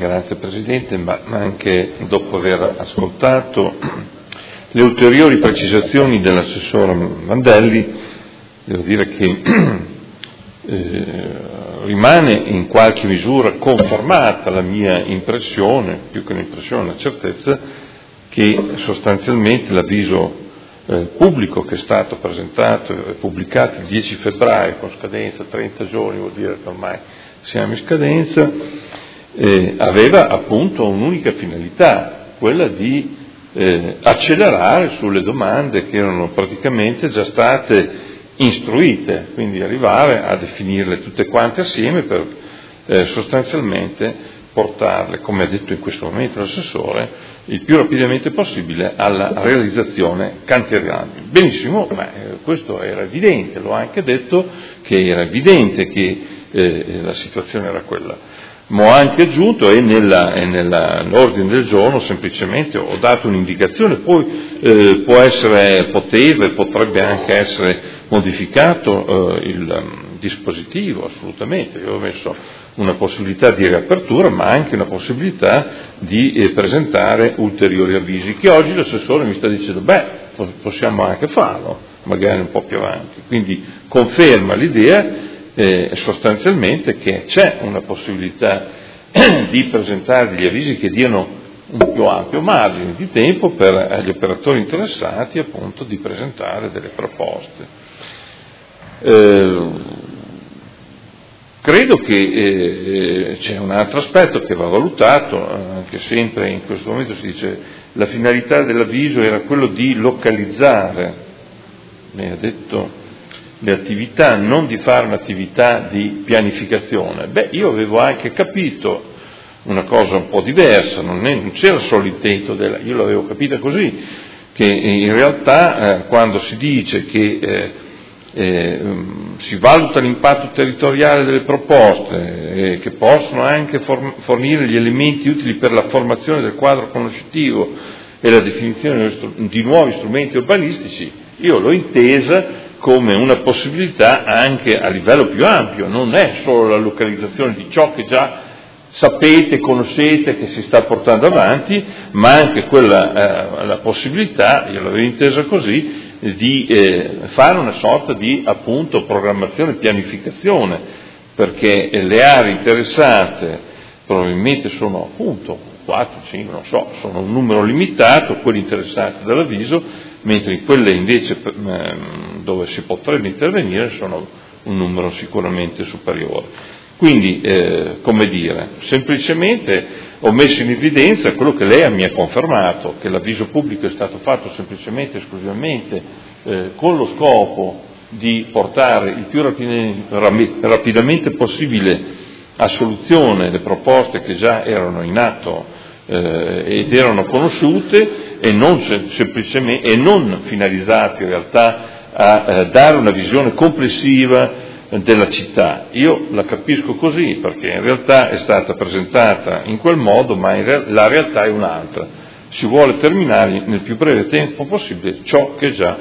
Grazie Presidente, ma anche dopo aver ascoltato le ulteriori precisazioni dell'assessore Mandelli, devo dire che rimane in qualche misura confermata la mia impressione, più che un'impressione, una certezza, che sostanzialmente l'avviso pubblico che è stato presentato e pubblicato il 10 febbraio con scadenza 30 giorni, vuol dire che ormai siamo in scadenza, aveva appunto un'unica finalità, quella di accelerare sulle domande che erano praticamente già state istruite, quindi arrivare a definirle tutte quante assieme per sostanzialmente portarle, come ha detto in questo momento l'assessore, il più rapidamente possibile alla realizzazione cantierabile. Benissimo, ma questo era evidente, l'ho anche detto che era evidente che la situazione era quella. Ma ho anche aggiunto e nell'ordine del giorno semplicemente ho dato un'indicazione, poi potrebbe anche essere modificato il dispositivo, assolutamente. Io ho messo una possibilità di riapertura, ma anche una possibilità di presentare ulteriori avvisi, che oggi l'assessore mi sta dicendo, possiamo anche farlo, magari un po' più avanti. Quindi conferma l'idea sostanzialmente che c'è una possibilità di presentare degli avvisi che diano un più ampio margine di tempo per gli operatori interessati appunto di presentare delle proposte. Credo che c'è un altro aspetto che va valutato, anche sempre in questo momento si dice la finalità dell'avviso era quello di localizzare, mi ha detto, le attività, non di fare un'attività di pianificazione. Io avevo anche capito una cosa un po' diversa, non c'era solo l'intento io l'avevo capita così, che in realtà quando si dice che si valuta l'impatto territoriale delle proposte che possono anche fornire gli elementi utili per la formazione del quadro conoscitivo e la definizione di nuovi strumenti urbanistici, io l'ho intesa come una possibilità anche a livello più ampio, non è solo la localizzazione di ciò che già sapete, conoscete, che si sta portando avanti, ma anche la possibilità, io l'avevo intesa così, di fare una sorta di appunto programmazione e pianificazione, perché le aree interessate probabilmente sono appunto 4, 5, non so, sono un numero limitato, quelli interessati dall'avviso, mentre in quelle invece dove si potrebbe intervenire sono un numero sicuramente superiore. Quindi, come dire, semplicemente ho messo in evidenza quello che lei mi ha confermato, che l'avviso pubblico è stato fatto semplicemente, esclusivamente, con lo scopo di portare il più rapidamente possibile a soluzione le proposte che già erano in atto ed erano conosciute e non semplicemente e non finalizzati in realtà a dare una visione complessiva della città. Io la capisco così perché in realtà è stata presentata in quel modo, ma la realtà è un'altra. Si vuole terminare nel più breve tempo possibile ciò che già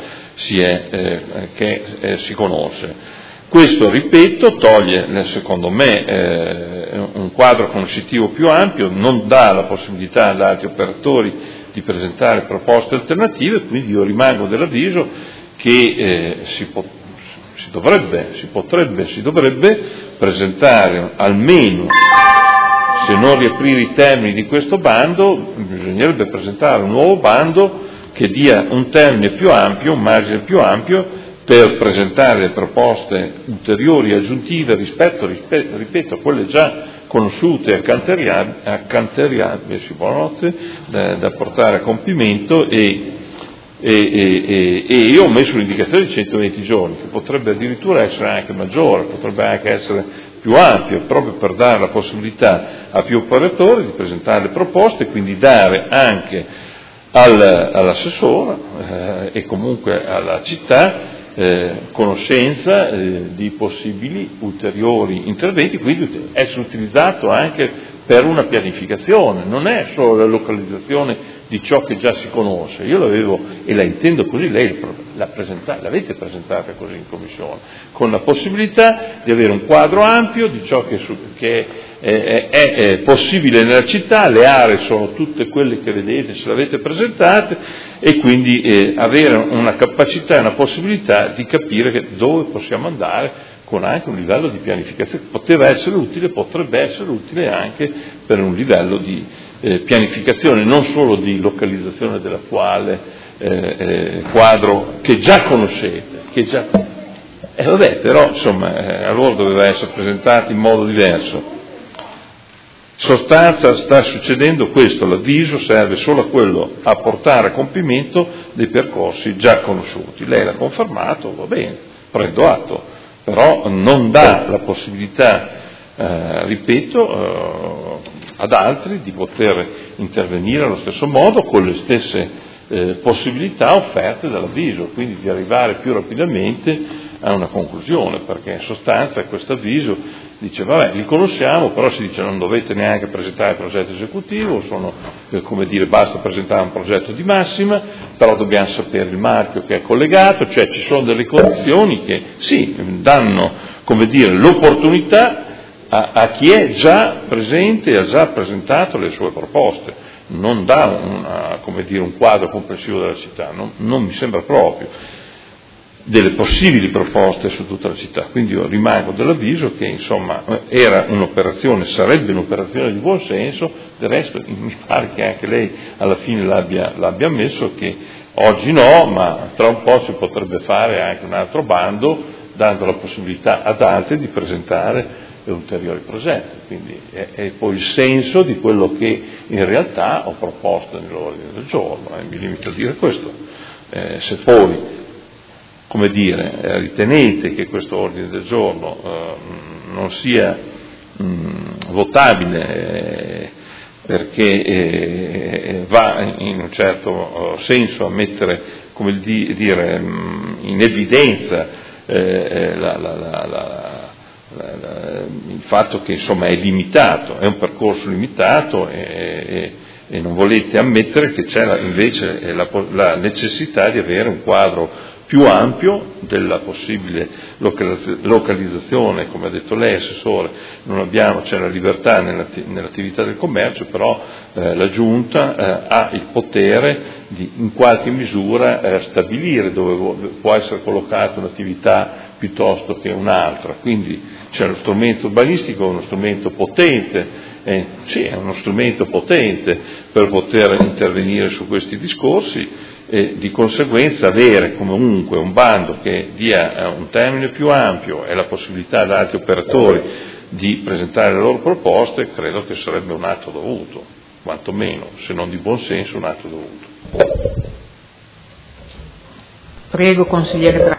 si conosce. Questo, ripeto, toglie, secondo me, un quadro conoscitivo più ampio, non dà la possibilità ad altri operatori di presentare proposte alternative, quindi io rimango dell'avviso che si dovrebbe presentare almeno, se non riaprire i termini di questo bando, bisognerebbe presentare un nuovo bando che dia un termine più ampio, un margine più ampio, per presentare le proposte ulteriori aggiuntive rispetto, ripeto, a quelle già conosciute e accanteriabili, da portare a compimento e io ho messo un'indicazione di 120 giorni, che potrebbe addirittura essere anche maggiore, potrebbe anche essere più ampio, proprio per dare la possibilità a più operatori di presentare le proposte e quindi dare anche all'assessore e comunque alla città conoscenza di possibili ulteriori interventi, quindi essere utilizzato anche per una pianificazione, non è solo la localizzazione di ciò che già si conosce. Io l'avevo, e la intendo così, lei l'avete presentata così in commissione, con la possibilità di avere un quadro ampio di ciò che è possibile nella città, le aree sono tutte quelle che vedete, ce le avete presentate, e quindi avere una capacità e una possibilità di capire dove possiamo andare con anche un livello di pianificazione. Poteva essere utile, potrebbe essere utile anche per un livello di pianificazione, non solo di localizzazione dell'attuale quadro che già conoscete, però insomma allora doveva essere presentato in modo diverso. Sostanza, sta succedendo questo, l'avviso serve solo a quello, a portare a compimento dei percorsi già conosciuti. Lei l'ha confermato, va bene, prendo atto, però non dà la possibilità, ripeto, ad altri di poter intervenire allo stesso modo con le stesse possibilità offerte dall'avviso, quindi di arrivare più rapidamente a una conclusione, perché in sostanza questo avviso dice vabbè, li conosciamo, però si dice non dovete neanche presentare il progetto esecutivo, basta presentare un progetto di massima, però dobbiamo sapere il marchio che è collegato, cioè ci sono delle condizioni che sì, danno l'opportunità a chi è già presente e ha già presentato le sue proposte, non dà un quadro complessivo della città, non mi sembra proprio, delle possibili proposte su tutta la città. Quindi io rimango dell'avviso che insomma sarebbe un'operazione di buon senso. Del resto mi pare che anche lei alla fine l'abbia ammesso che oggi no, ma tra un po' si potrebbe fare anche un altro bando dando la possibilità ad altri di presentare ulteriori progetti, quindi è poi il senso di quello che in realtà ho proposto nell'ordine del giorno, mi limito a dire questo. Se poi ritenete che questo ordine del giorno non sia votabile perché va in un certo senso a mettere in evidenza il fatto che insomma è limitato, è un percorso limitato e non volete ammettere che c'è invece la necessità di avere un quadro più ampio della possibile localizzazione, come ha detto lei, Assessore, c'è la libertà nell'attività del commercio, però la Giunta ha il potere di in qualche misura stabilire dove può essere collocata un'attività piuttosto che un'altra, quindi c'è lo strumento urbanistico, uno strumento potente, è uno strumento potente per poter intervenire su questi discorsi, e di conseguenza avere comunque un bando che dia un termine più ampio e la possibilità ad altri operatori di presentare le loro proposte, credo che sarebbe un atto dovuto, quantomeno, se non di buon senso, un atto dovuto. Prego, consigliere.